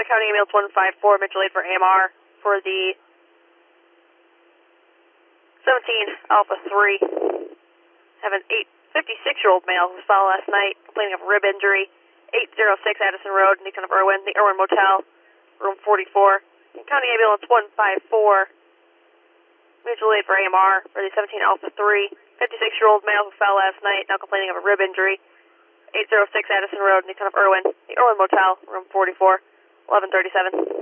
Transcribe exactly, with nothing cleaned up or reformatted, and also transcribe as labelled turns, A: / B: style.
A: County Ambulance one five four, Mitchell eight for A M R for the seventeen Alpha three. Have an eight fifty-six-year-old male who saw last night complaining of rib injury. eight oh six Addison Road, Nixon of Irwin, the Irwin Motel, room forty-four. County Ambulance one five four, Mitchell eight for A M R for the seventeen Alpha three. fifty-six-year-old male who fell last night, now complaining of a rib injury. eight oh six Addison Road, Nixon of Irwin, the Irwin Motel, room forty-four, eleven thirty-seven.